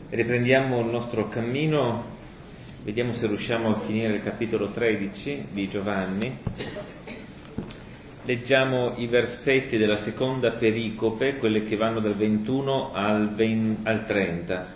Riprendiamo il nostro cammino, vediamo se riusciamo a finire il capitolo 13 di Giovanni. Leggiamo i versetti della seconda pericope, quelle che vanno dal 21 al 30.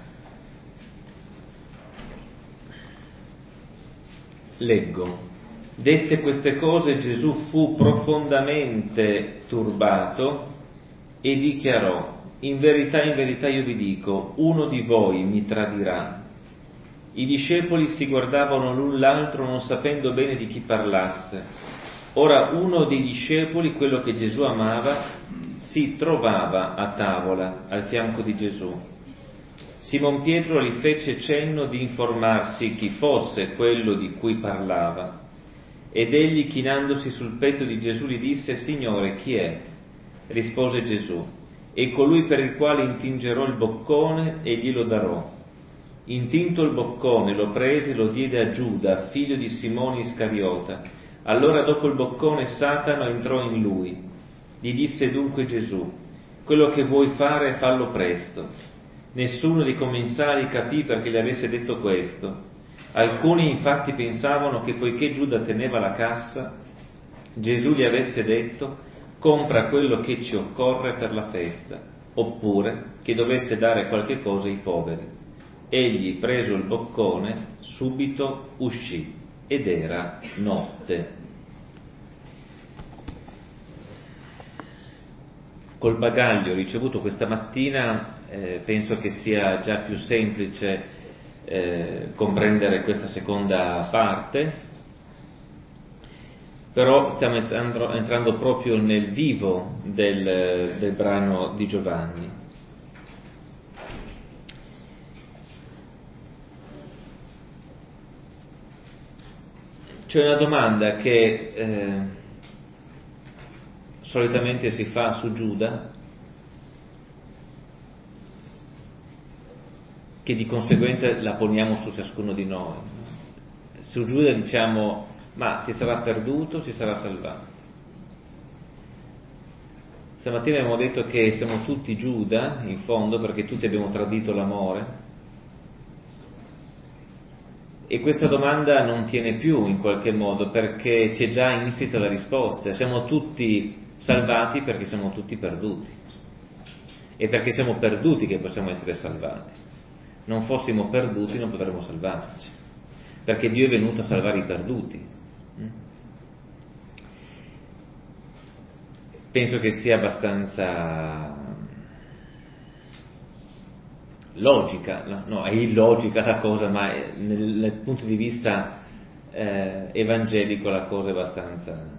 Leggo. Dette queste cose Gesù fu profondamente turbato e dichiarò: in verità io vi dico, uno di voi mi tradirà. I discepoli si guardavano l'un l'altro non sapendo bene di chi parlasse. Ora uno dei discepoli, quello che Gesù amava, si trovava a tavola al fianco di Gesù. Simon Pietro gli fece cenno di informarsi chi fosse quello di cui parlava. Ed egli, chinandosi sul petto di Gesù, gli disse: Signore, chi è? Rispose Gesù: è colui per il quale intingerò il boccone e glielo darò. Intinto il boccone, lo prese e lo diede a Giuda, figlio di Simone Iscariota. Allora dopo il boccone Satana entrò in lui. Gli disse dunque Gesù: quello che vuoi fare, fallo presto. Nessuno dei commensali capì perché gli avesse detto questo. Alcuni infatti pensavano che poiché Giuda teneva la cassa, Gesù gli avesse detto: compra quello che ci occorre per la festa, oppure che dovesse dare qualche cosa ai poveri. Egli, preso il boccone, subito uscì, ed era notte. Col bagaglio ricevuto questa mattina penso che sia già più semplice comprendere questa seconda parte, però stiamo entrando proprio nel vivo del brano di Giovanni. C'è una domanda che solitamente si fa su Giuda, che di conseguenza la poniamo su ciascuno di noi. Su Giuda diciamo: ma si sarà perduto, si sarà salvato? Stamattina abbiamo detto che siamo tutti Giuda, in fondo, perché tutti abbiamo tradito l'amore, e questa domanda non tiene più in qualche modo, perché c'è già insita la risposta. Siamo tutti salvati perché siamo tutti perduti, e perché siamo perduti che possiamo essere salvati. Non fossimo perduti non potremmo salvarci, perché Dio è venuto a salvare i perduti. Penso che sia abbastanza logica, no, è illogica la cosa, ma nel punto di vista evangelico la cosa è abbastanza.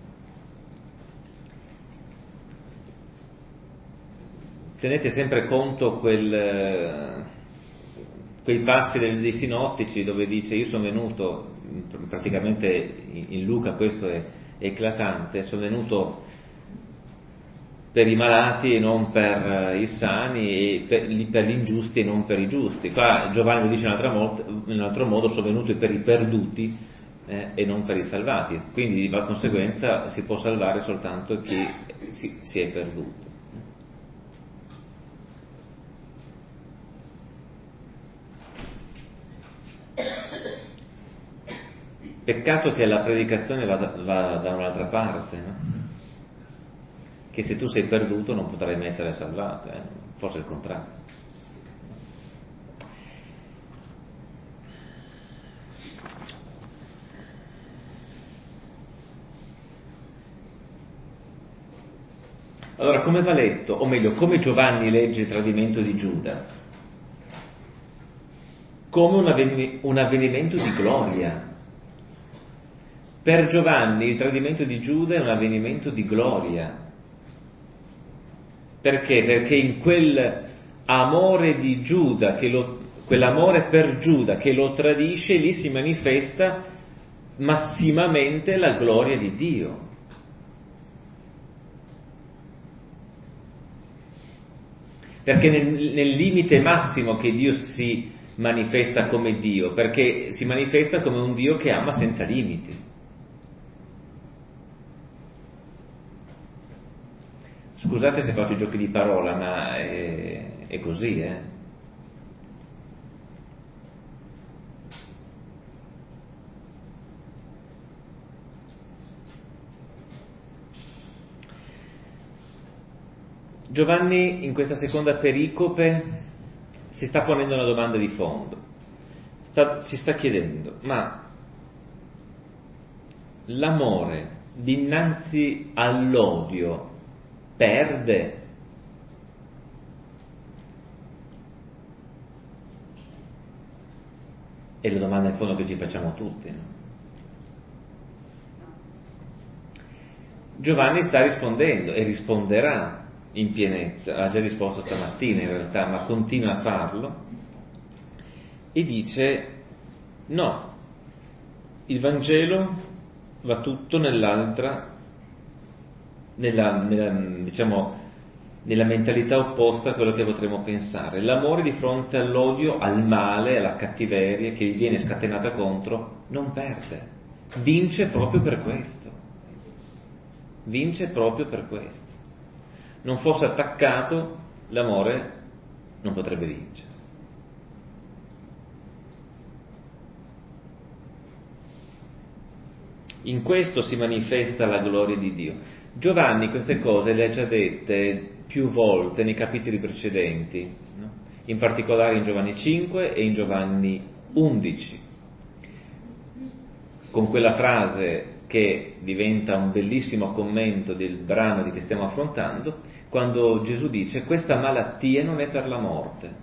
Tenete sempre conto quei passi dei sinottici dove dice: io sono venuto, praticamente in Luca questo è eclatante, sono venuto per i malati e non per i sani, e per gli ingiusti e non per i giusti. Qua Giovanni lo dice in un altro modo: sono venuto per i perduti e non per i salvati. Quindi di conseguenza si può salvare soltanto chi si è perduto. Peccato che la predicazione va da un'altra parte, no? Che se tu sei perduto non potrai mai essere salvato, forse il contrario. Allora, come va letto, o meglio, come Giovanni legge il tradimento di Giuda? Come un avvenimento di gloria. Per Giovanni il tradimento di Giuda è un avvenimento di gloria. Perché? Perché in quel amore di Giuda, quell'amore per Giuda che lo tradisce, lì si manifesta massimamente la gloria di Dio. Perché nel limite massimo che Dio si manifesta come Dio, perché si manifesta come un Dio che ama senza limiti. Scusate se faccio giochi di parola, ma è così, Giovanni in questa seconda pericope si sta ponendo una domanda di fondo, si sta chiedendo, ma l'amore dinanzi all'odio perde? È la domanda in fondo che ci facciamo tutti, no? Giovanni sta rispondendo e risponderà in pienezza, ha già risposto stamattina in realtà, ma continua a farlo, e dice no, il Vangelo va tutto nell'altra, diciamo, nella mentalità opposta a quello che potremmo pensare. L'amore di fronte all'odio, al male, alla cattiveria che gli viene scatenata contro, non perde, vince proprio per questo. Vince proprio per questo. Non fosse attaccato, l'amore non potrebbe vincere. In questo si manifesta la gloria di Dio. Giovanni queste cose le ha già dette più volte nei capitoli precedenti, no? In particolare in Giovanni 5 e in Giovanni 11, con quella frase che diventa un bellissimo commento del brano che stiamo affrontando, quando Gesù dice: questa malattia non è per la morte.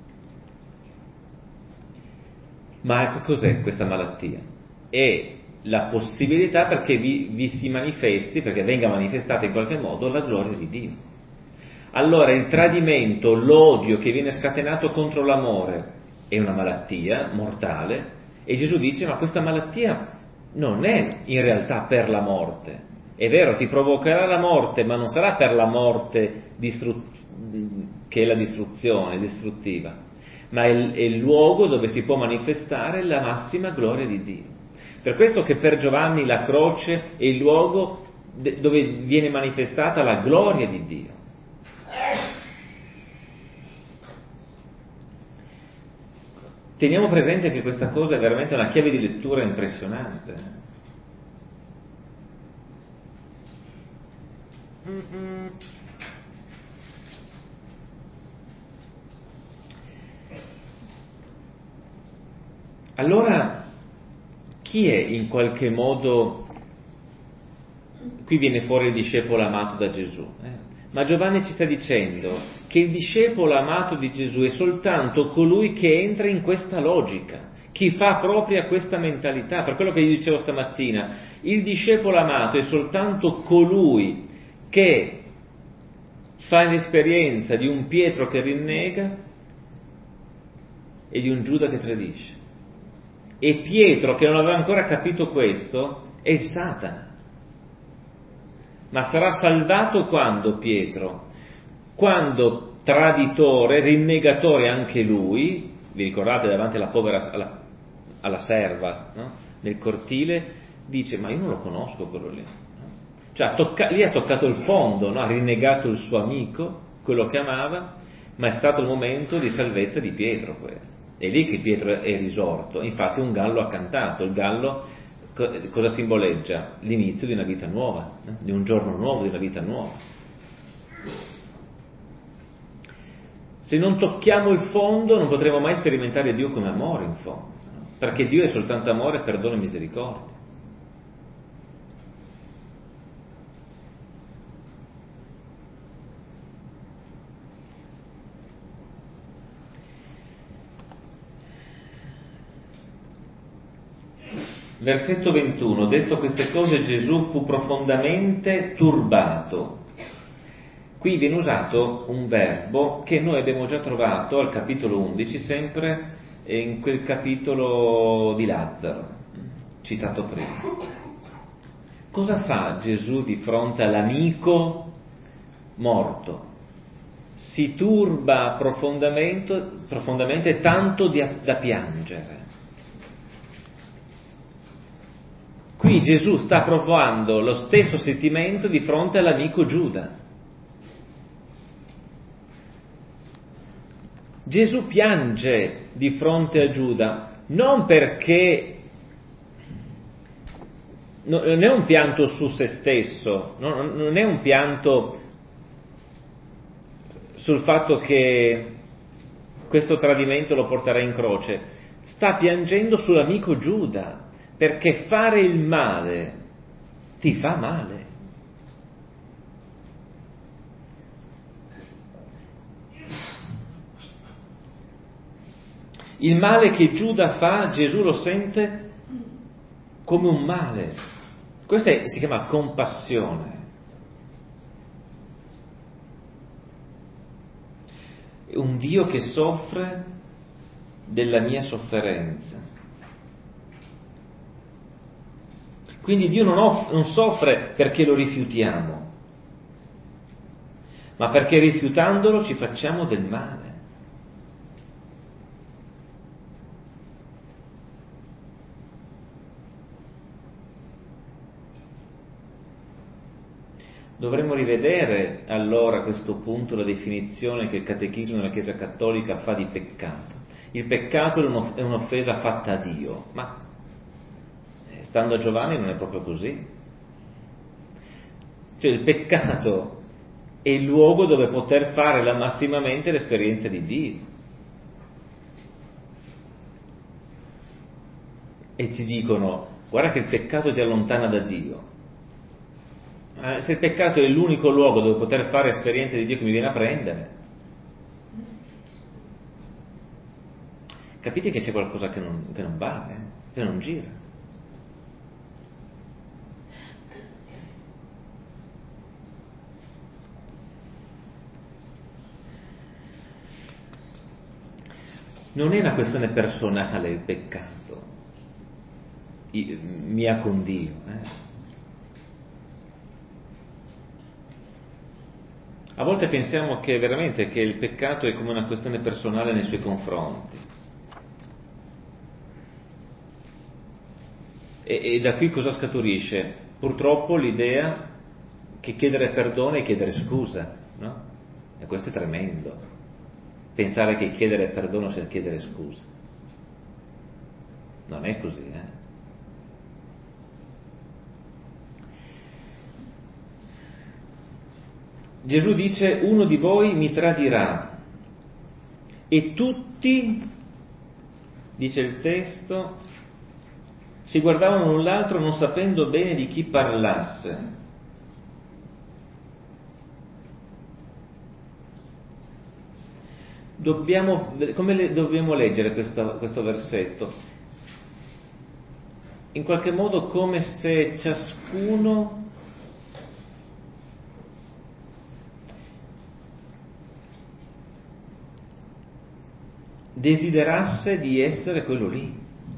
Ma ecco, cos'è questa malattia? È la possibilità perché vi si manifesti, perché venga manifestata in qualche modo la gloria di Dio. Allora il tradimento, l'odio che viene scatenato contro l'amore è una malattia mortale, e Gesù dice: ma questa malattia non è in realtà per la morte. È vero, ti provocherà la morte, ma non sarà per la morte che è la distruzione, distruttiva, ma è il luogo dove si può manifestare la massima gloria di Dio. Per questo che per Giovanni la croce è il luogo dove viene manifestata la gloria di Dio. Teniamo presente che questa cosa è veramente una chiave di lettura impressionante. Allora, chi è in qualche modo, qui viene fuori il discepolo amato da Gesù, ma Giovanni ci sta dicendo che il discepolo amato di Gesù è soltanto colui che entra in questa logica, chi fa propria questa mentalità. Per quello che io dicevo stamattina, il discepolo amato è soltanto colui che fa l'esperienza di un Pietro che rinnega e di un Giuda che tradisce. E Pietro, che non aveva ancora capito questo, è il Satana. Ma sarà salvato quando Pietro? Quando traditore, rinnegatore anche lui, vi ricordate davanti alla povera, alla serva, no? Nel cortile, dice: ma io non lo conosco quello lì. No? Cioè lì ha toccato il fondo, no? Ha rinnegato il suo amico, quello che amava, ma è stato il momento di salvezza di Pietro quello. È lì che Pietro è risorto. Infatti un gallo ha cantato. Il gallo cosa simboleggia? L'inizio di una vita nuova, di un giorno nuovo, di una vita nuova. Se non tocchiamo il fondo non potremo mai sperimentare Dio come amore, in fondo, no? Perché Dio è soltanto amore, perdono e misericordia. Versetto 21, detto queste cose Gesù fu profondamente turbato. Qui viene usato un verbo che noi abbiamo già trovato al capitolo 11, sempre in quel capitolo di Lazzaro, citato prima. Cosa fa Gesù di fronte all'amico morto? Si turba profondamente tanto da piangere. Qui Gesù sta provando lo stesso sentimento di fronte all'amico Giuda. Gesù piange di fronte a Giuda, non perché non è un pianto su se stesso, non è un pianto sul fatto che questo tradimento lo porterà in croce, sta piangendo sull'amico Giuda, perché fare il male ti fa male. Il male che Giuda fa, Gesù lo sente come un male. Questa si chiama compassione. Un Dio che soffre della mia sofferenza. Quindi Dio non soffre perché lo rifiutiamo, ma perché rifiutandolo ci facciamo del male. Dovremmo rivedere allora a questo punto la definizione che il Catechismo della Chiesa Cattolica fa di peccato. Il peccato è un'offesa fatta a Dio, ma stando a Giovanni non è proprio così. Cioè il peccato è il luogo dove poter fare massimamente l'esperienza di Dio. E ci dicono, guarda che il peccato ti allontana da Dio. Se il peccato è l'unico luogo dove poter fare esperienza di Dio che mi viene a prendere, capite che c'è qualcosa che non va, che non gira. Non è una questione personale il peccato, mia con Dio. A volte pensiamo che veramente che il peccato è come una questione personale nei suoi confronti. E da qui cosa scaturisce? Purtroppo l'idea che chiedere perdono è chiedere scusa, no? E questo è tremendo. Pensare che chiedere perdono sia chiedere scusa. Non è così, Gesù dice, uno di voi mi tradirà, e tutti, dice il testo, si guardavano l'un l'altro non sapendo bene di chi parlasse. Come dobbiamo leggere questo versetto? In qualche modo come se ciascuno desiderasse di essere quello lì.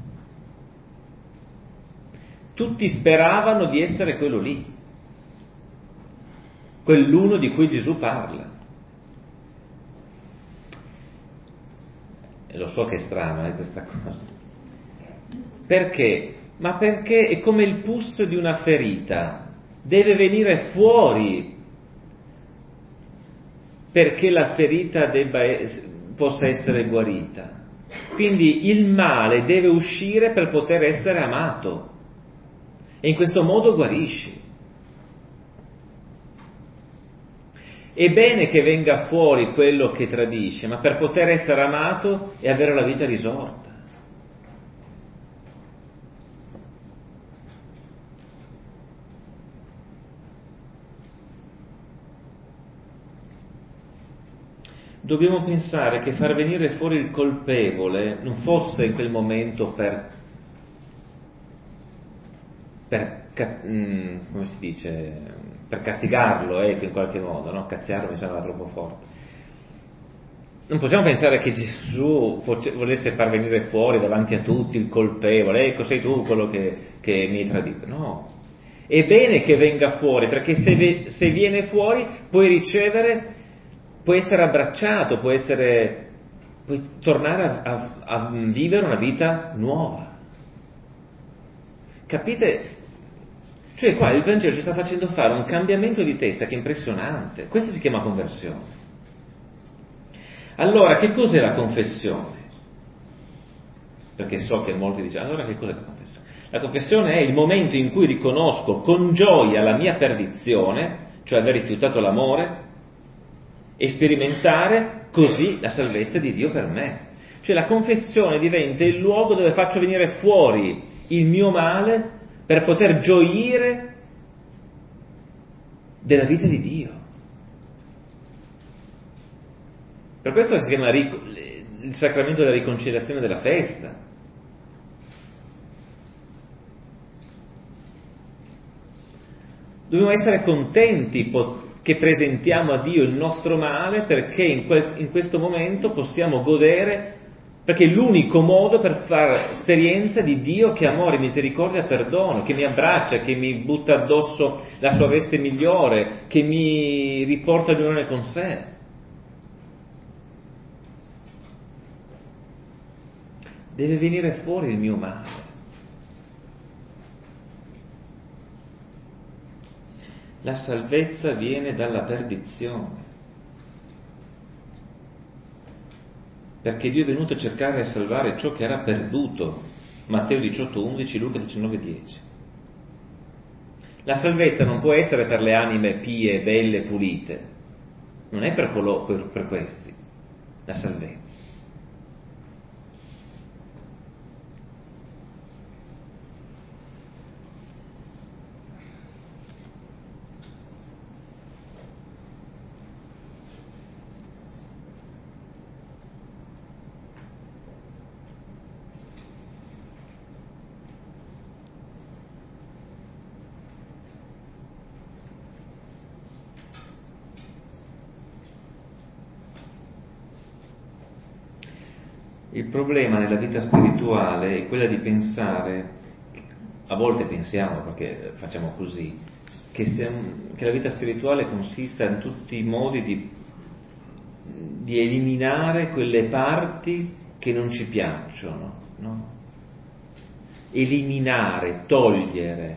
Tutti speravano di essere quello lì, quell'uno di cui Gesù parla. E lo so che è strano, questa cosa. Perché? Ma perché è come il pus di una ferita, deve venire fuori perché la ferita possa essere guarita. Quindi il male deve uscire per poter essere amato e in questo modo guarisci. È bene che venga fuori quello che tradisce, ma per poter essere amato e avere la vita risorta. Dobbiamo pensare che far venire fuori il colpevole non fosse in quel momento come si dice, per castigarlo, in qualche modo, no? Cazziarlo mi sembra troppo forte. Non possiamo pensare che Gesù volesse far venire fuori davanti a tutti il colpevole, ecco sei tu quello che mi hai tradito. No, è bene che venga fuori, perché se viene fuori puoi ricevere, puoi essere abbracciato, puoi tornare a vivere una vita nuova. Capite? Cioè qua il Vangelo ci sta facendo fare un cambiamento di testa che è impressionante. Questo si chiama conversione. Allora, che cos'è la confessione? Perché so che molti dicono, allora che cos'è la confessione? La confessione è il momento in cui riconosco con gioia la mia perdizione, cioè aver rifiutato l'amore, e sperimentare così la salvezza di Dio per me. Cioè la confessione diventa il luogo dove faccio venire fuori il mio male per poter gioire della vita di Dio. Per questo si chiama il sacramento della riconciliazione della festa. Dobbiamo essere contenti che presentiamo a Dio il nostro male, perché in questo momento possiamo godere, perché è l'unico modo per fare esperienza di Dio che è amore, misericordia, perdono, che mi abbraccia, che mi butta addosso la sua veste migliore, che mi riporta all'unione con sé. Deve venire fuori il mio male. La salvezza viene dalla perdizione, perché Dio è venuto a cercare e salvare ciò che era perduto. Matteo 18:11, Luca 19:10. La salvezza non può essere per le anime pie, belle, pulite, non è per questi la salvezza. Il problema nella vita spirituale è quella di pensare, a volte pensiamo, perché facciamo così, che la vita spirituale consista in tutti i modi di eliminare quelle parti che non ci piacciono, no? Eliminare, togliere,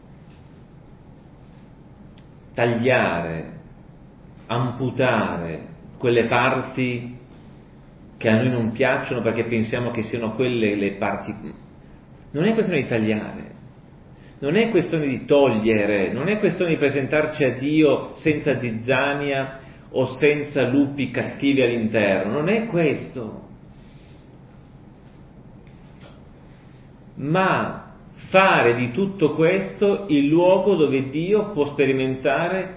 tagliare, amputare quelle parti che a noi non piacciono perché pensiamo che siano quelle le parti. Non è questione di tagliare, non è questione di togliere, non è questione di presentarci a Dio senza zizzania o senza lupi cattivi all'interno, non è questo, ma fare di tutto questo il luogo dove Dio può sperimentare,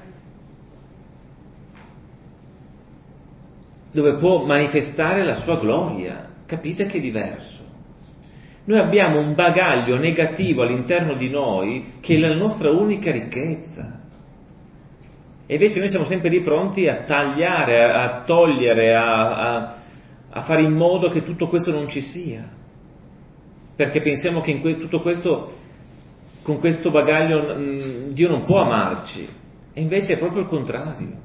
dove può manifestare la sua gloria. Capite che è diverso? Noi abbiamo un bagaglio negativo all'interno di noi che è la nostra unica ricchezza. E invece noi siamo sempre lì pronti a tagliare, a togliere, a fare in modo che tutto questo non ci sia. Perché pensiamo che in tutto questo, con questo bagaglio, Dio non può amarci. E invece è proprio il contrario.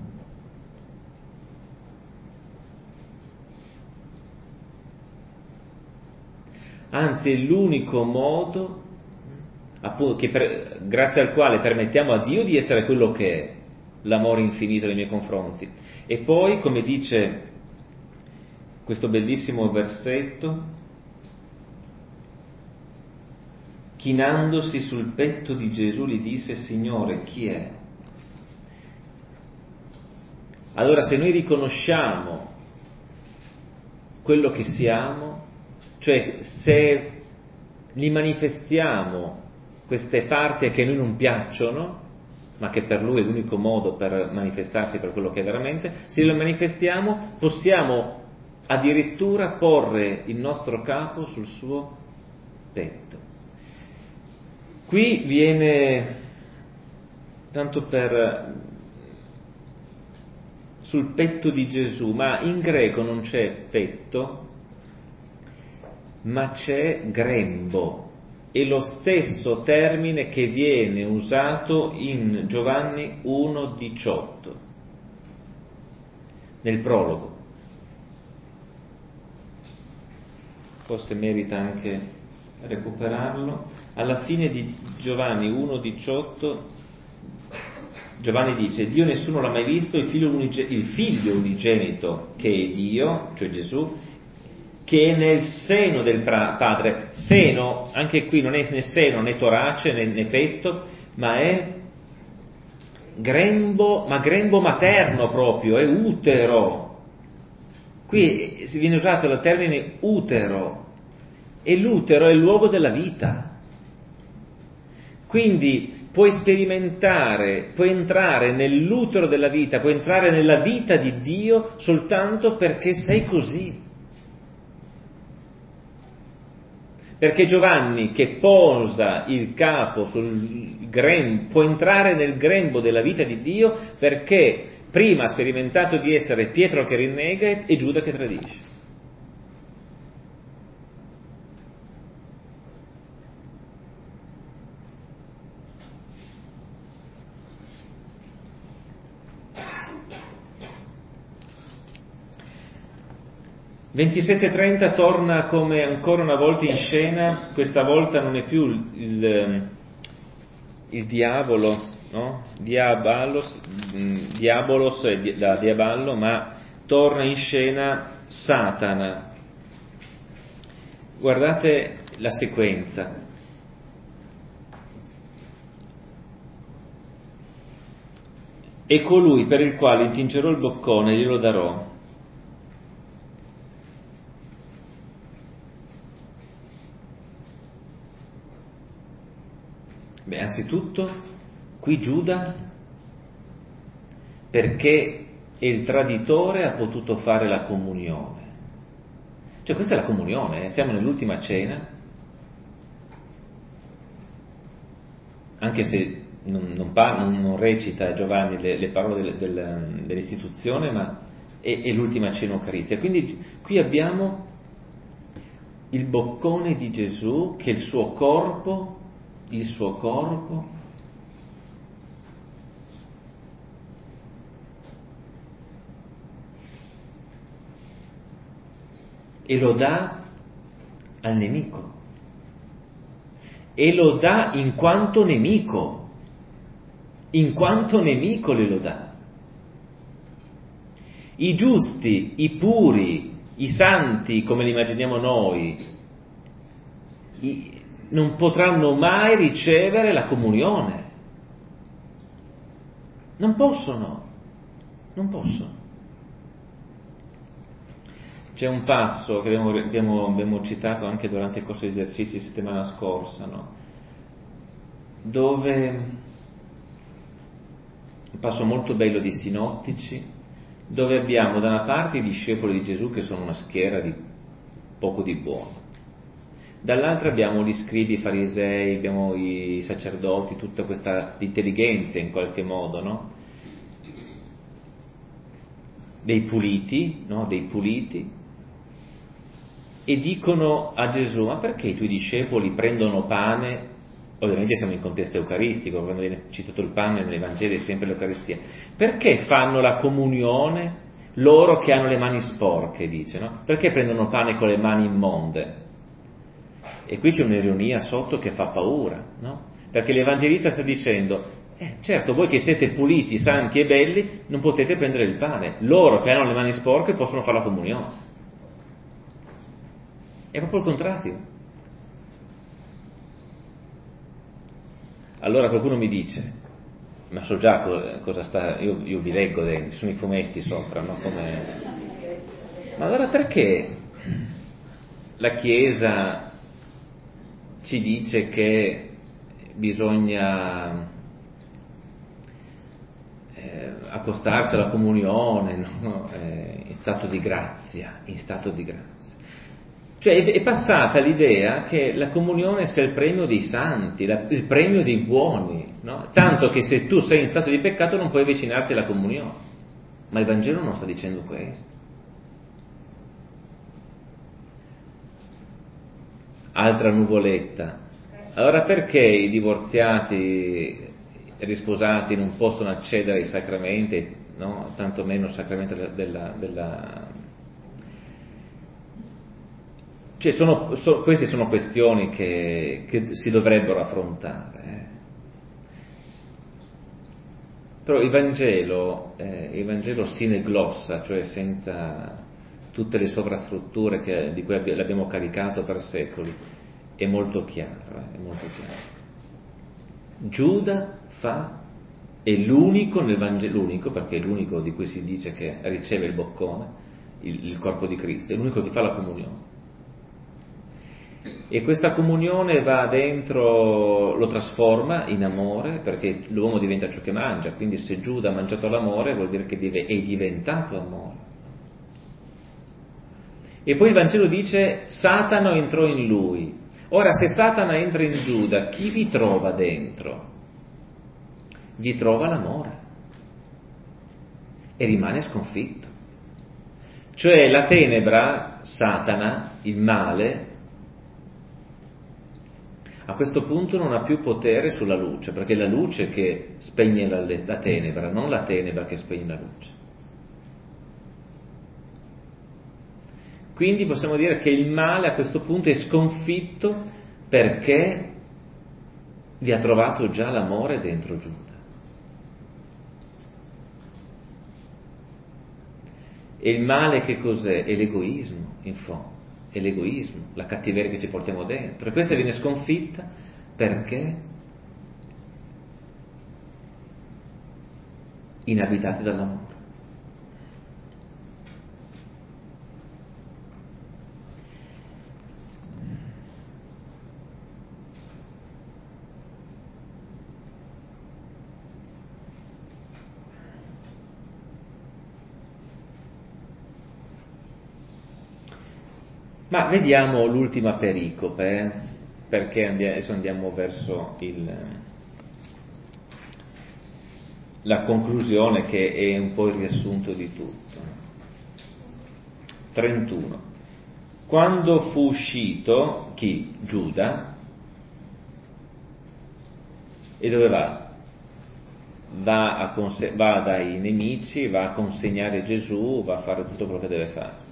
Anzi, è l'unico modo, appunto, grazie al quale permettiamo a Dio di essere quello che è, l'amore infinito nei miei confronti. E poi, come dice questo bellissimo versetto, chinandosi sul petto di Gesù gli disse: Signore, chi è? Allora, se noi riconosciamo quello che siamo, cioè se gli manifestiamo queste parti che a noi non piacciono, ma che per Lui è l'unico modo per manifestarsi per quello che è veramente, se le manifestiamo possiamo addirittura porre il nostro capo sul suo petto. Qui viene, tanto sul petto di Gesù, ma in greco non c'è petto, ma c'è grembo, è lo stesso termine che viene usato in Giovanni 1,18 nel prologo. Forse merita anche recuperarlo. Alla fine di Giovanni 1,18 Giovanni dice: Dio nessuno l'ha mai visto, il figlio unigenito che è Dio, cioè Gesù, che è nel seno del Padre. Seno, anche qui non è né seno né torace né petto, ma è grembo, ma grembo materno proprio, è utero. Qui viene usato il termine utero, e l'utero è il luogo della vita. Quindi puoi sperimentare, puoi entrare nell'utero della vita, puoi entrare nella vita di Dio soltanto perché sei così. Perché Giovanni, che posa il capo sul grembo, può entrare nel grembo della vita di Dio perché prima ha sperimentato di essere Pietro che rinnega e Giuda che tradisce. (27:30) torna come ancora una volta in scena. Questa volta non è più il diavolo, no? Diabolos da diaballo, ma torna in scena Satana. Guardate la sequenza. E colui per il quale intingerò il boccone glielo darò. Beh, anzitutto, qui Giuda, perché il traditore ha potuto fare la comunione. Cioè, questa è la comunione, siamo nell'ultima cena, anche se non recita Giovanni le parole dell'istituzione, ma è l'ultima cena eucaristica. Quindi qui abbiamo il boccone di Gesù, che è il suo corpo, e lo dà al nemico, e lo dà in quanto nemico glielo dà. I giusti, i puri, i santi come li immaginiamo noi, non potranno mai ricevere la comunione. Non possono. C'è un passo che abbiamo citato anche durante il corso di esercizi settimana scorsa, no? Dove un passo molto bello di Sinottici, dove abbiamo da una parte i discepoli di Gesù che sono una schiera di poco di buono, dall'altra abbiamo gli scribi, i farisei, abbiamo i sacerdoti, tutta questa intelligenza in qualche modo, no? Dei puliti, e dicono a Gesù: ma perché i tuoi discepoli prendono pane? Ovviamente siamo in contesto eucaristico, quando viene citato il pane nei Vangeli è sempre l'Eucaristia. Perché fanno la comunione loro che hanno le mani sporche, dice, no? Perché prendono pane con le mani immonde? E qui c'è un'ironia sotto che fa paura, no? Perché l'Evangelista sta dicendo: certo, voi che siete puliti, santi e belli non potete prendere il pane, loro che hanno le mani sporche possono fare la comunione. È proprio il contrario. Allora qualcuno mi dice: ma so già cosa sta, io vi leggo dentro, sono i fumetti sopra, no? Ma allora perché la Chiesa ci dice che bisogna accostarsi alla comunione, no? In stato di grazia. Cioè è passata l'idea che la comunione sia il premio dei santi, il premio dei buoni, no? Tanto che se tu sei in stato di peccato non puoi avvicinarti alla comunione. Ma il Vangelo non sta dicendo questo. Altra nuvoletta. Allora perché i divorziati risposati non possono accedere ai sacramenti, no? Tanto meno il sacramento della Cioè queste sono questioni che si dovrebbero affrontare. Però il Vangelo sine glossa, cioè senza tutte le sovrastrutture di cui l'abbiamo caricato per secoli, è molto chiaro. Giuda fa è l'unico nel Vangelo, l'unico perché è l'unico di cui si dice che riceve il boccone, il corpo di Cristo, è l'unico che fa la comunione. E questa comunione va dentro, lo trasforma in amore, perché l'uomo diventa ciò che mangia, quindi se Giuda ha mangiato l'amore vuol dire che è diventato amore. E poi il Vangelo dice Satana entrò in lui. Ora, se Satana entra in Giuda, chi vi trova dentro? Vi trova l'amore e rimane sconfitto. Cioè la tenebra, Satana, il male, a questo punto non ha più potere sulla luce, perché è la luce che spegne la tenebra, non la tenebra che spegne la luce. Quindi possiamo dire che il male a questo punto è sconfitto perché vi ha trovato già l'amore dentro Giuda. E il male che cos'è? È l'egoismo, in fondo, è l'egoismo, la cattiveria che ci portiamo dentro. E questa viene sconfitta perché inabitati dall'amore. Ma vediamo l'ultima pericope, perché adesso andiamo verso la conclusione che è un po' il riassunto di tutto. 31. Quando fu uscito, chi? Giuda, e dove va? Va dai nemici, va a consegnare Gesù, va a fare tutto quello che deve fare.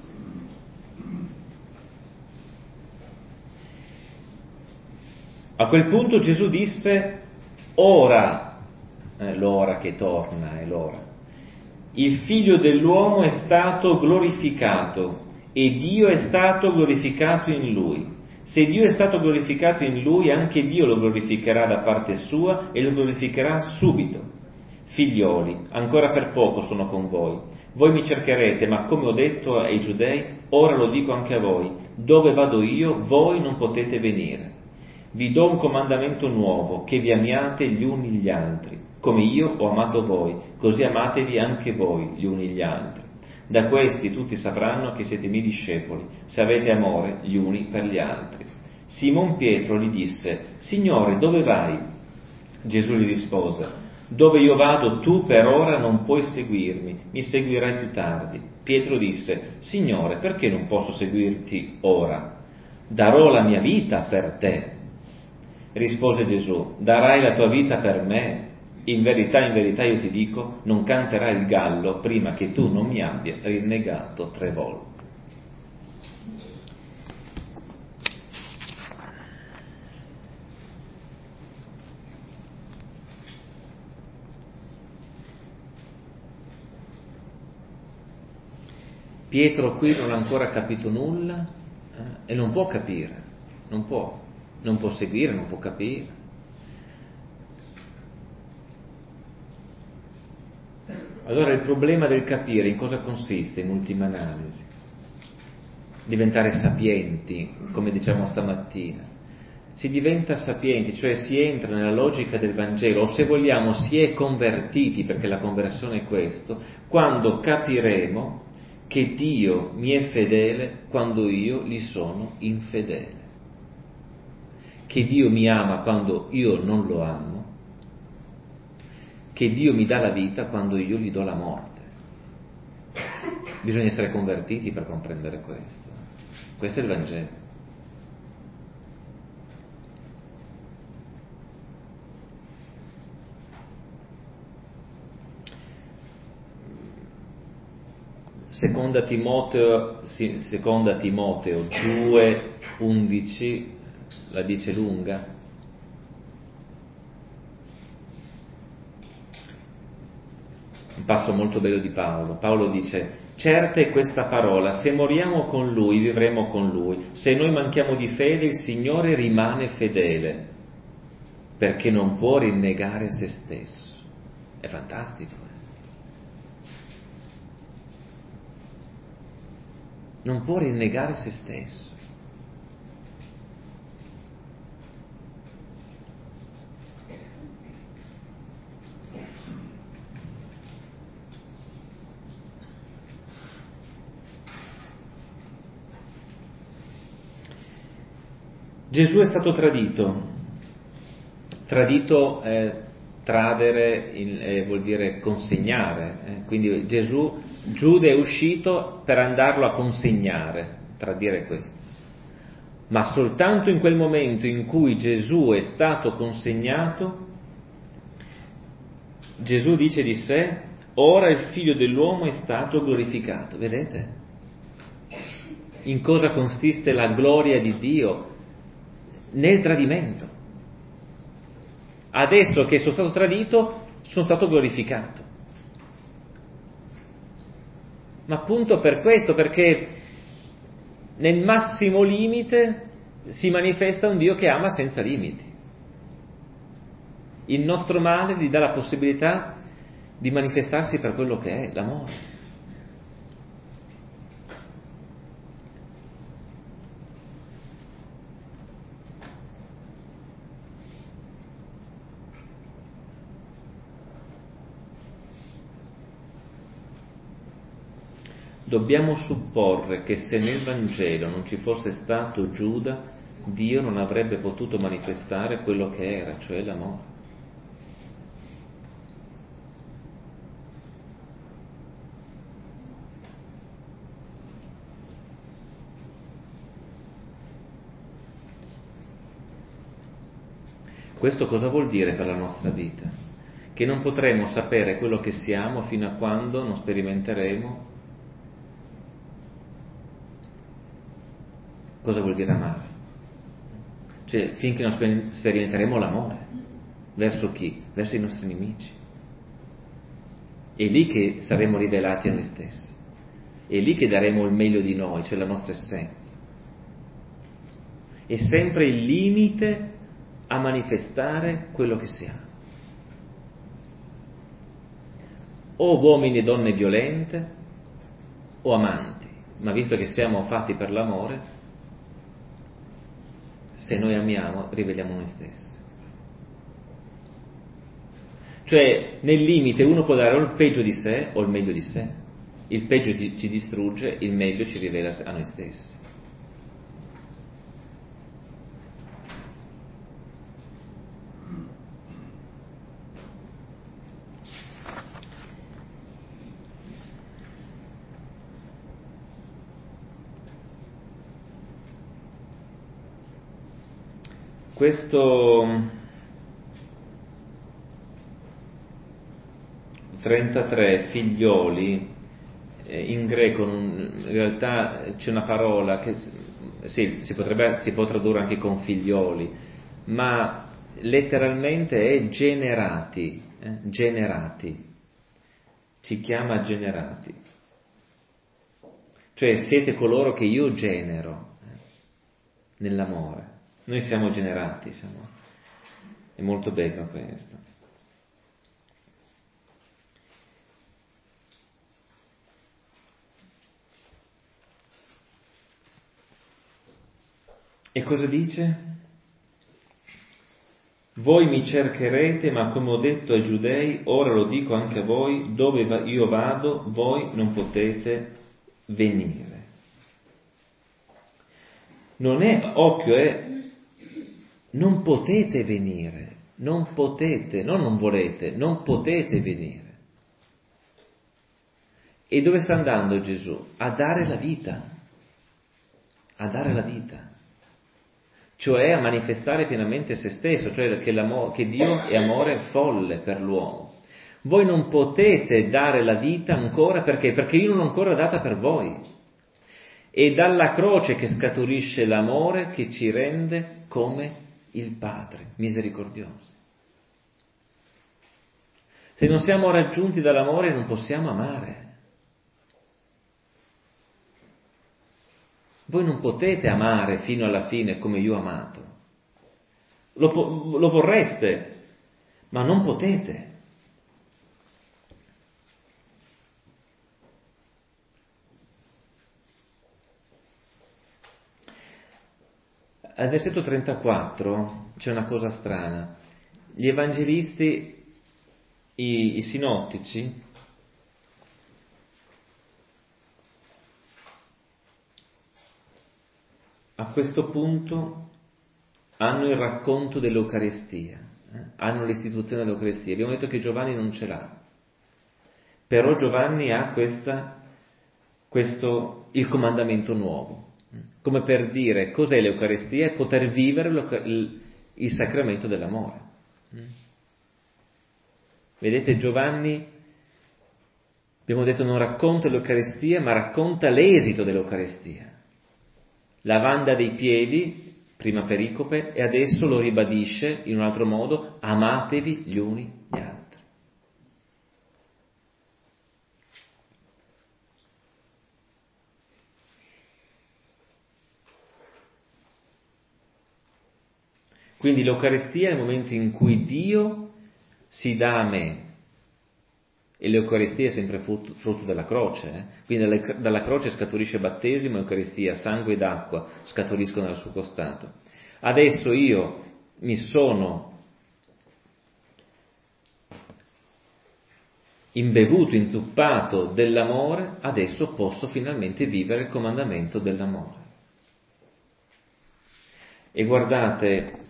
A quel punto Gesù disse, ora, l'ora che torna è l'ora, il Figlio dell'uomo è stato glorificato e Dio è stato glorificato in Lui. Se Dio è stato glorificato in Lui, anche Dio lo glorificherà da parte sua e lo glorificherà subito. Figlioli, ancora per poco sono con voi. Voi mi cercherete, ma come ho detto ai Giudei, ora lo dico anche a voi. Dove vado io, voi non potete venire. Vi do un comandamento nuovo, che vi amiate gli uni gli altri, come io ho amato voi, così amatevi anche voi gli uni gli altri. Da questi tutti sapranno che siete miei discepoli, se avete amore gli uni per gli altri. Simon Pietro gli disse, Signore, dove vai? Gesù gli rispose, dove io vado tu per ora non puoi seguirmi, mi seguirai più tardi. Pietro disse, Signore, perché non posso seguirti ora? Darò la mia vita per te. Rispose Gesù, darai la tua vita per me? In verità io ti dico, non canterà il gallo prima che tu non mi abbia rinnegato 3 volte. Pietro qui non ha ancora capito nulla e non può capire, non può seguire, non può capire. Allora il problema del capire in cosa consiste in ultima analisi? Diventare sapienti, come dicevamo stamattina. Si diventa sapienti, cioè si entra nella logica del Vangelo, o se vogliamo si è convertiti, perché la conversione è questo, quando capiremo che Dio mi è fedele quando io gli sono infedele, che Dio mi ama quando io non lo amo, che Dio mi dà la vita quando io gli do la morte. Bisogna essere convertiti per comprendere questo. Questo è il Vangelo. Seconda Timoteo 2,11 la dice lunga. Un passo molto bello di Paolo. Paolo dice, certa è questa parola, se moriamo con Lui, vivremo con Lui. Se noi manchiamo di fede, il Signore rimane fedele, perché non può rinnegare se stesso. È fantastico. Non può rinnegare se stesso. Gesù è stato tradito. Tradito, tradere vuol dire consegnare. Quindi Giuda è uscito per andarlo a consegnare, tradire questo. Ma soltanto in quel momento in cui Gesù è stato consegnato, Gesù dice di sé: ora il Figlio dell'uomo è stato glorificato. Vedete? In cosa consiste la gloria di Dio? Nel tradimento. Adesso che sono stato tradito, sono stato glorificato. Ma appunto per questo, perché nel massimo limite si manifesta un Dio che ama senza limiti. Il nostro male gli dà la possibilità di manifestarsi per quello che è, l'amore. Dobbiamo supporre che se nel Vangelo non ci fosse stato Giuda, Dio non avrebbe potuto manifestare quello che era, cioè l'amore. Questo cosa vuol dire per la nostra vita? Che non potremo sapere quello che siamo fino a quando non sperimenteremo. Cosa vuol dire amare? Cioè, finché non sperimenteremo l'amore. Verso chi? Verso i nostri nemici. È lì che saremo rivelati a noi stessi. È lì che daremo il meglio di noi, cioè la nostra essenza. È sempre il limite a manifestare quello che siamo. O uomini e donne violente, o amanti. Ma visto che siamo fatti per l'amore, se noi amiamo, riveliamo noi stessi. Cioè, nel limite uno può dare o il peggio di sé o il meglio di sé. Il peggio ci distrugge, il meglio ci rivela a noi stessi. Questo 33 figlioli, in greco in realtà c'è una parola che sì, si può tradurre anche con figlioli, ma letteralmente è generati, generati, ci chiama generati, cioè siete coloro che io genero nell'amore. Noi siamo generati, è molto bello questo. E cosa dice? Voi mi cercherete, ma come ho detto ai Giudei, ora lo dico anche a voi, dove io vado, voi non potete venire. Non è occhio, non potete venire, non potete, non volete, non potete venire. E dove sta andando Gesù? A dare la vita, a dare la vita. Cioè a manifestare pienamente se stesso, cioè che Dio è amore folle per l'uomo. Voi non potete dare la vita ancora perché? Perché io non l'ho ancora data per voi. È dalla croce che scaturisce l'amore che ci rende come il Padre, misericordioso. Se non siamo raggiunti dall'amore non possiamo amare. Voi non potete amare fino alla fine come io ho amato. Lo vorreste, ma non potete. Al versetto 34 c'è una cosa strana. Gli evangelisti, i sinottici, a questo punto hanno il racconto dell'Eucaristia, hanno l'istituzione dell'Eucaristia. Abbiamo detto che Giovanni non ce l'ha, però Giovanni ha il comandamento nuovo, come per dire cos'è l'Eucaristia e poter vivere il sacramento dell'amore. Vedete, Giovanni, abbiamo detto, non racconta l'Eucaristia, ma racconta l'esito dell'Eucaristia. Lavanda dei piedi, prima pericope, e adesso lo ribadisce in un altro modo: amatevi gli uni gli altri. Quindi l'Eucaristia è il momento in cui Dio si dà a me, e l'Eucaristia è sempre frutto della croce, Quindi dalla croce scaturisce battesimo, Eucaristia, sangue ed acqua scaturiscono dal suo costato. Adesso io mi sono imbevuto, inzuppato dell'amore, adesso posso finalmente vivere il comandamento dell'amore. E guardate,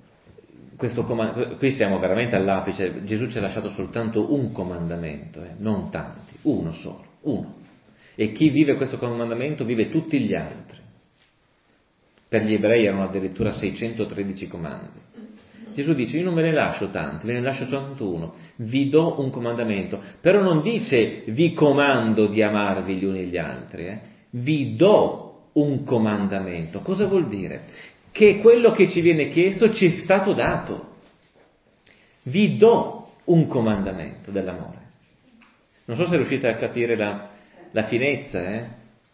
qui siamo veramente all'apice. Gesù ci ha lasciato soltanto un comandamento, non tanti, uno solo, uno. E chi vive questo comandamento vive tutti gli altri. Per gli ebrei erano addirittura 613 comandi. Gesù dice: io non ve ne lascio tanti, ve ne lascio soltanto uno, vi do un comandamento, però non dice vi comando di amarvi gli uni gli altri, vi do un comandamento. Cosa vuol dire? Che quello che ci viene chiesto ci è stato dato. Vi do un comandamento dell'amore. Non so se riuscite a capire la finezza.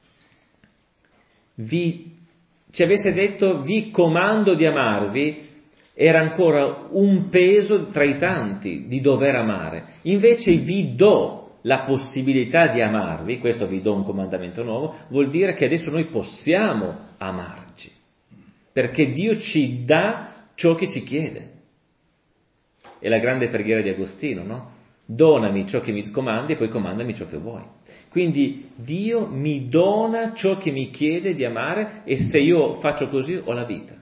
Ci avesse detto vi comando di amarvi, era ancora un peso tra i tanti di dover amare. Invece vi do la possibilità di amarvi, questo vi do un comandamento nuovo, vuol dire che adesso noi possiamo amarci. Perché Dio ci dà ciò che ci chiede. È la grande preghiera di Agostino, no? Donami ciò che mi comandi e poi comandami ciò che vuoi. Quindi Dio mi dona ciò che mi chiede di amare, e se io faccio così ho la vita.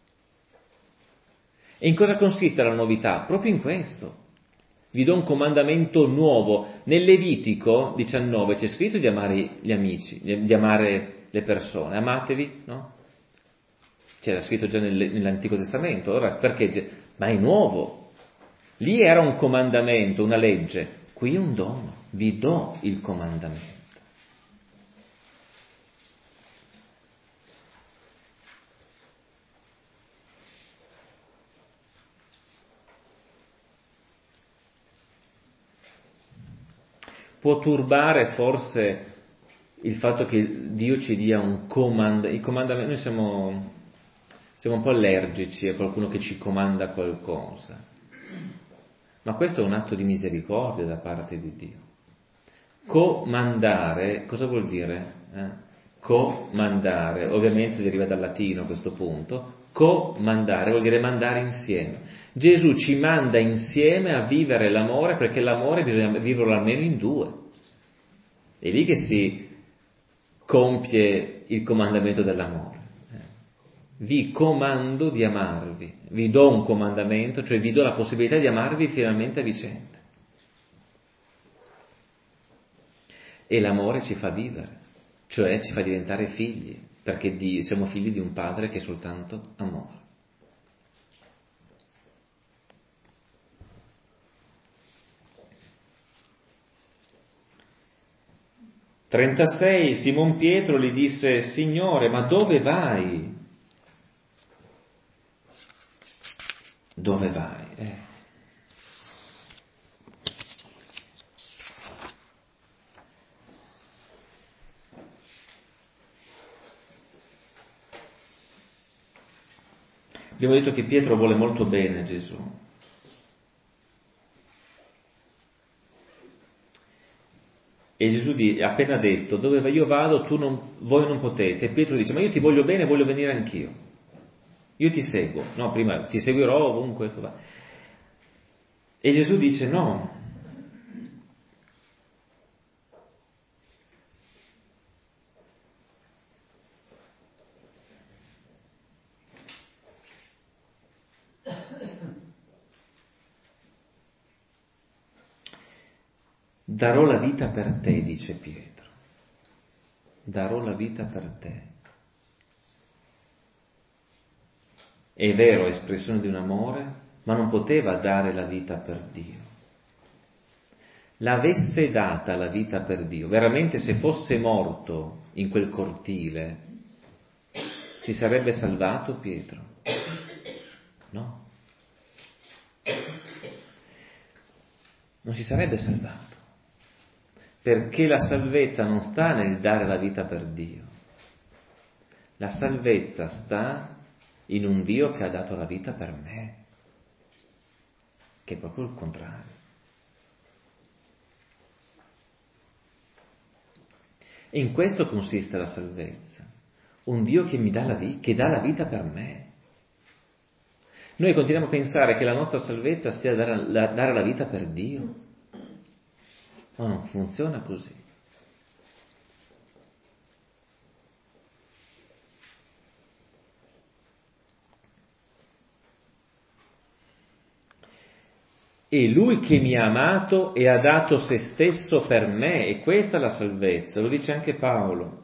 E in cosa consiste la novità? Proprio in questo. Vi do un comandamento nuovo. Nel Levitico 19 c'è scritto di amare gli amici, di amare le persone. Amatevi, no? C'era scritto già nell'Antico Testamento, ora perché? Ma è nuovo. Lì era un comandamento, una legge, qui è un dono, vi do il comandamento. Può turbare forse il fatto che Dio ci dia un comandamento. Noi siamo un po' allergici a qualcuno che ci comanda qualcosa. Ma questo è un atto di misericordia da parte di Dio. Comandare, cosa vuol dire? Comandare, ovviamente deriva dal latino a questo punto. Comandare vuol dire mandare insieme. Gesù ci manda insieme a vivere l'amore, perché l'amore bisogna viverlo almeno in due. È lì che si compie il comandamento dell'amore. Vi comando di amarvi, vi do un comandamento, cioè vi do la possibilità di amarvi finalmente a vicenda. E l'amore ci fa vivere, cioè ci fa diventare figli, perché siamo figli di un padre che è soltanto amore. Simon Pietro gli disse: Signore, ma dove vai? Dove vai? Abbiamo detto che Pietro vuole molto bene a Gesù. E Gesù ha appena detto: dove io vado, voi non potete. E Pietro dice: ma io ti voglio bene, voglio venire anch'io. io ti seguo, no, prima ti seguirò ovunque tu vai. E Gesù dice no. Darò la vita per te, dice Pietro. Darò la vita per te. È vero, espressione di un amore, ma non poteva dare la vita per Dio. L'avesse data la vita per Dio, veramente se fosse morto in quel cortile, si sarebbe salvato Pietro? No. Non si sarebbe salvato. Perché la salvezza non sta nel dare la vita per Dio. La salvezza sta in un Dio che ha dato la vita per me, che è proprio il contrario. E in questo consiste la salvezza. Un Dio che mi dà che dà la vita per me. Noi continuiamo a pensare che la nostra salvezza sia dare la vita per Dio. Ma non funziona così. E Lui che mi ha amato e ha dato se stesso per me, e questa è la salvezza, lo dice anche Paolo.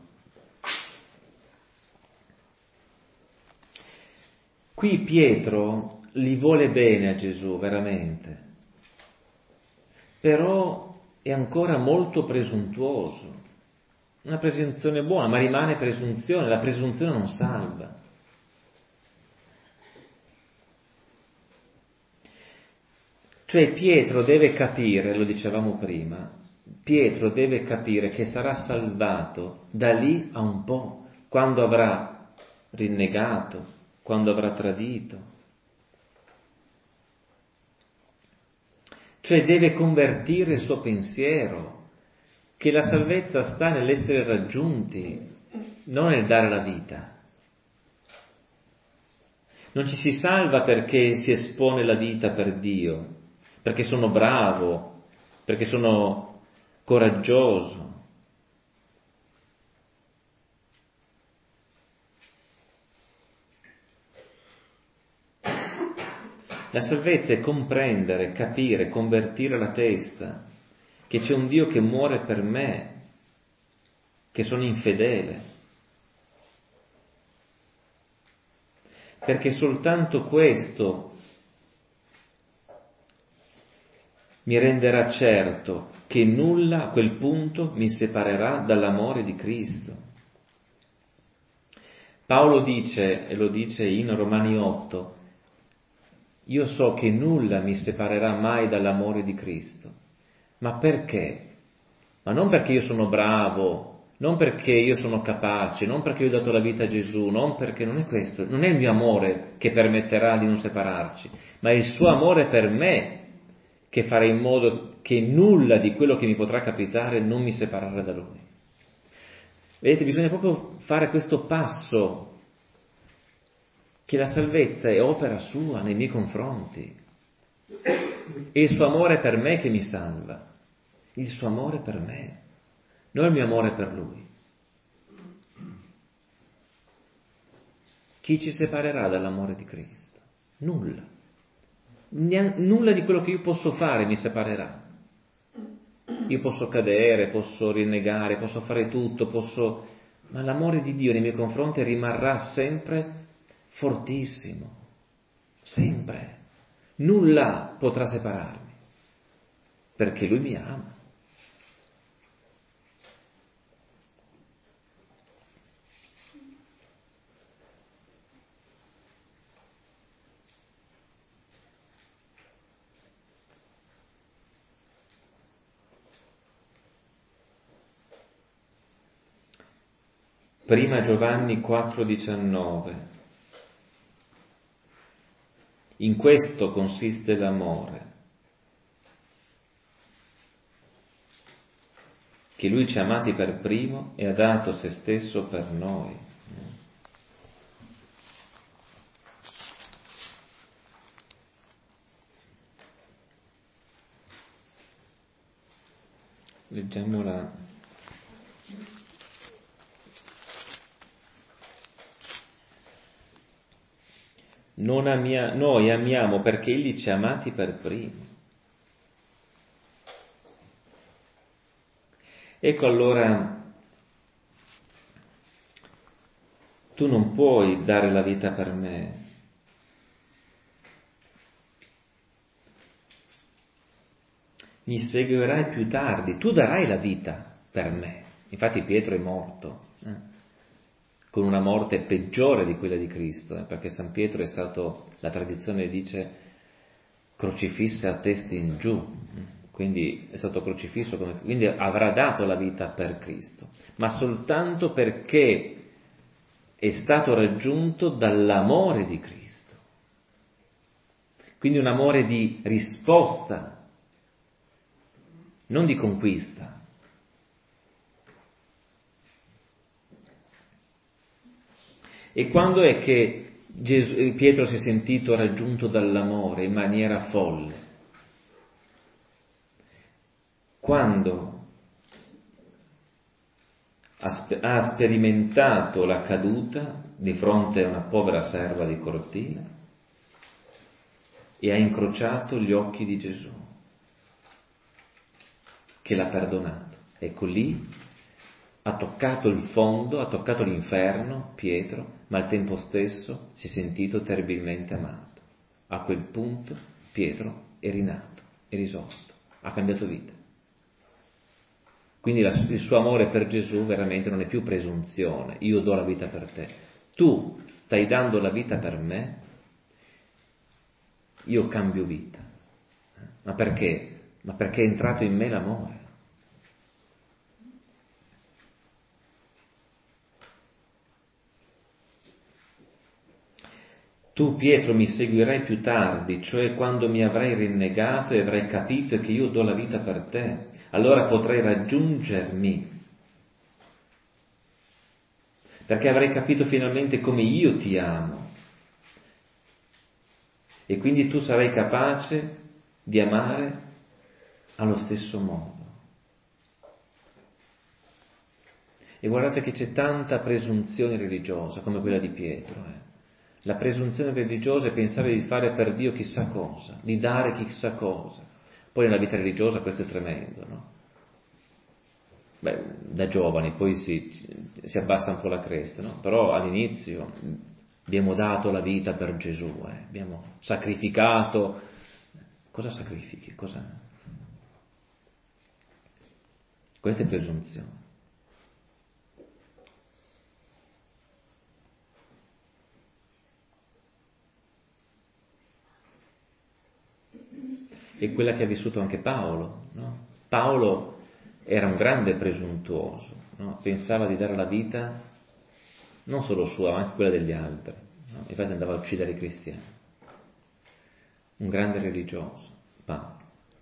Qui Pietro gli vuole bene a Gesù, veramente, però è ancora molto presuntuoso, una presunzione buona, ma rimane presunzione, la presunzione non salva. Cioè Pietro deve capire, lo dicevamo prima, Pietro deve capire che sarà salvato da lì a un po', quando avrà rinnegato, quando avrà tradito. Cioè deve convertire il suo pensiero, che la salvezza sta nell'essere raggiunti, non nel dare la vita. Non ci si salva perché si espone la vita per Dio, perché sono bravo, perché sono coraggioso. La salvezza è comprendere, capire, convertire la testa, che c'è un Dio che muore per me, che sono infedele. Perché soltanto questo mi renderà certo che nulla a quel punto mi separerà dall'amore di Cristo. Paolo dice, e lo dice in Romani 8, io so che nulla mi separerà mai dall'amore di Cristo. Ma perché? Ma non perché io sono bravo, non perché io sono capace, non perché io ho dato la vita a Gesù, non perché non è questo, non è il mio amore che permetterà di non separarci, ma è il suo amore per me che farà in modo che nulla di quello che mi potrà capitare non mi separerà da Lui. Vedete, bisogna proprio fare questo passo, che la salvezza è opera sua nei miei confronti. È il suo amore per me che mi salva, il suo amore per me, non il mio amore per Lui. Chi ci separerà dall'amore di Cristo? Nulla. Nulla di quello che io posso fare mi separerà. Io posso cadere, posso rinnegare, posso fare tutto, ma l'amore di Dio nei miei confronti rimarrà sempre fortissimo, sempre. Nulla potrà separarmi, perché Lui mi ama. Prima Giovanni 4,19. In questo consiste l'amore, che Lui ci ha amati per primo e ha dato se stesso per noi. Leggiamola. Noi amiamo perché Egli ci ha amati per primo. Ecco, allora tu non puoi dare la vita per me. Mi seguirai più tardi, tu darai la vita per me. Infatti Pietro è morto, con una morte peggiore di quella di Cristo, perché San Pietro è stato, la tradizione dice, crocifisso a testa in giù, quindi è stato crocifisso, quindi avrà dato la vita per Cristo, ma soltanto perché è stato raggiunto dall'amore di Cristo. Quindi un amore di risposta, non di conquista. E quando è che Pietro si è sentito raggiunto dall'amore in maniera folle? Quando ha sperimentato la caduta di fronte a una povera serva di cortile e ha incrociato gli occhi di Gesù, che l'ha perdonato. Ecco, lì ha toccato il fondo, ha toccato l'inferno, Pietro, ma al tempo stesso si è sentito terribilmente amato. A quel punto Pietro è rinato, è risorto, ha cambiato vita. Quindi il suo amore per Gesù veramente non è più presunzione, io do la vita per te. Tu stai dando la vita per me, io cambio vita. Ma perché? Ma perché è entrato in me l'amore. Tu, Pietro, mi seguirai più tardi, cioè quando mi avrai rinnegato e avrai capito che io do la vita per te. Allora potrai raggiungermi, perché avrai capito finalmente come io ti amo. E quindi tu sarai capace di amare allo stesso modo. E guardate che c'è tanta presunzione religiosa, come quella di Pietro. La presunzione religiosa è pensare di fare per Dio chissà cosa, di dare chissà cosa. Poi nella vita religiosa questo è tremendo, no? Beh, da giovani poi si abbassa un po' la cresta, no? Però all'inizio abbiamo dato la vita per Gesù, abbiamo sacrificato. Cosa sacrifichi? Cosa? Questa è presunzione. È quella che ha vissuto anche Paolo, no? Paolo era un grande presuntuoso, no? Pensava di dare la vita non solo sua, ma anche quella degli altri, no? Infatti andava a uccidere i cristiani. Un grande religioso, Paolo,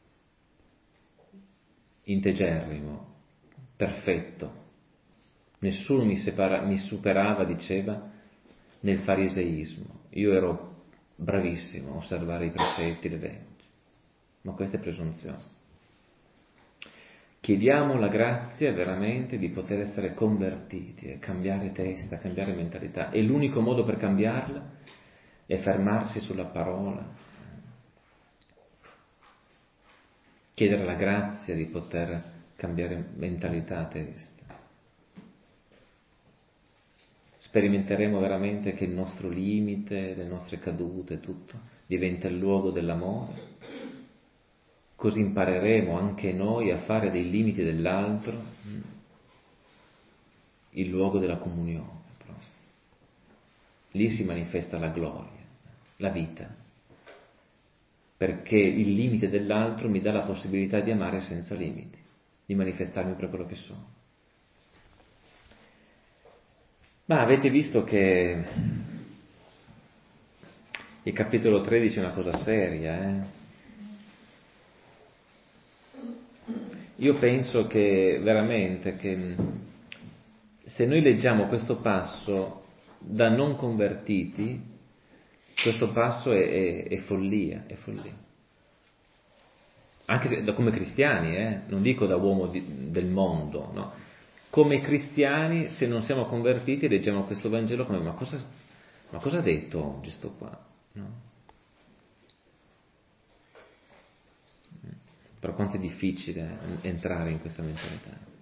integerrimo, perfetto. Nessuno mi superava, diceva, nel fariseismo. Io ero bravissimo a osservare i precetti, le leggi. Ma questa è presunzione. Chiediamo la grazia veramente di poter essere convertiti, cambiare testa, cambiare mentalità. E l'unico modo per cambiarla è fermarsi sulla parola, chiedere la grazia di poter cambiare mentalità, testa. Sperimenteremo veramente che il nostro limite, le nostre cadute, tutto, diventa il luogo dell'amore. Così impareremo anche noi a fare dei limiti dell'altro il luogo della comunione. Proprio. Lì si manifesta la gloria, la vita, perché il limite dell'altro mi dà la possibilità di amare senza limiti, di manifestarmi per quello che sono. Ma avete visto che il capitolo 13 è una cosa seria, Io penso che veramente che se noi leggiamo questo passo da non convertiti, questo passo è follia, è follia. anche se, come cristiani, non dico da uomo del mondo, no? Come cristiani, se non siamo convertiti, leggiamo questo Vangelo come ma cosa ha detto oggi sto qua? No? Però quanto è difficile entrare in questa mentalità.